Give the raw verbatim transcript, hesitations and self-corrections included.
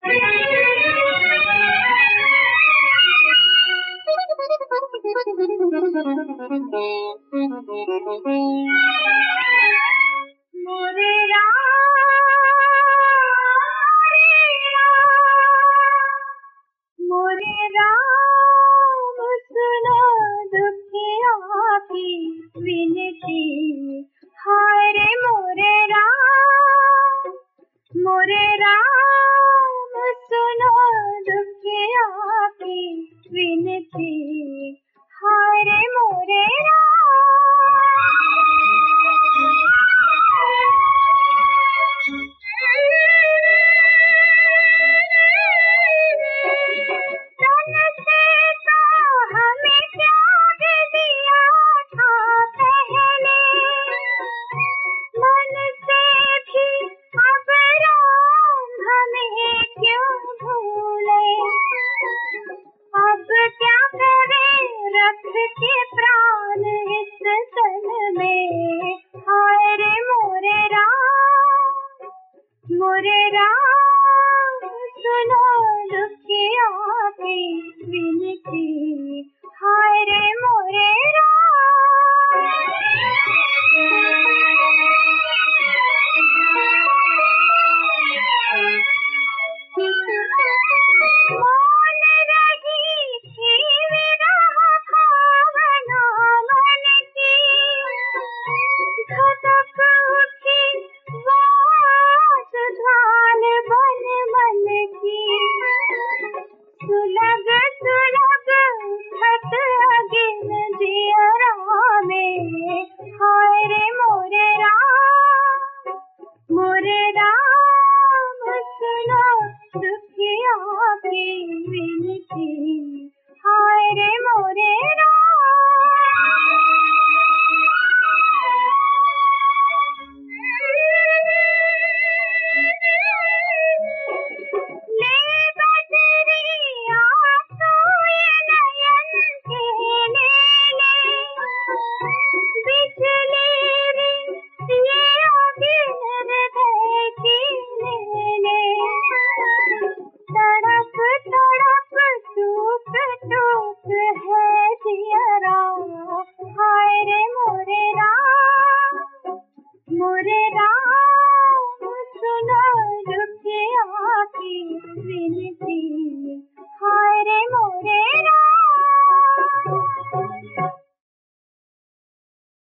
मोरे राम मोरे राम सुनो दुखिया की विनती, हाय रे मोरे राम मोरे राम सुनो दुखिया की विनती, हाय रे मोरे राम। मोरे राम सुनो दुखिया की विनती, हाय रे मोरे राम। मौन रही थी विरह भावना मन की, धधक उठी ढाल बन मन की, सुलग सुलग उठत अगिन जियरा में, हाय रे मोरे राम मोरे राम सुनो दुखिया की विनती।